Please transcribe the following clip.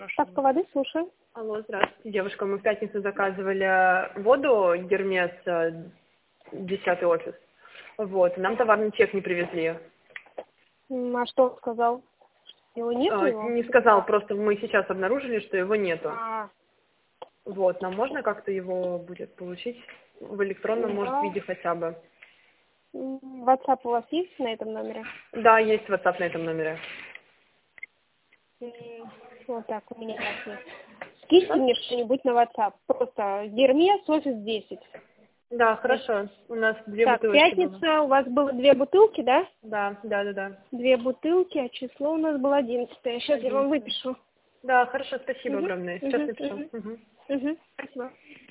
Ставка воды, слушаю. Алло, здравствуйте, девушка. Мы в пятницу заказывали воду Гермес, 10-й офис. Вот, нам товарный чек не привезли. А что он сказал? Его нет его? Не сказал, просто мы сейчас обнаружили, что его нету. А, Вот, нам можно как-то его будет получить в электронном, может, виде хотя бы? WhatsApp у вас есть на этом номере? Да, есть WhatsApp на этом номере. Вот так, у меня есть. Скиньте мне что-нибудь на WhatsApp. Просто Гермес, офис 10. Да, хорошо. У нас 2 Так, бутылочки пятница, было. у вас было 2 бутылки, да? Да. 2 бутылки, а число у нас было 11. Сейчас я вам 11. выпишу. Да, хорошо, спасибо Угу, огромное. Сейчас напишу. Мгм. Спасибо.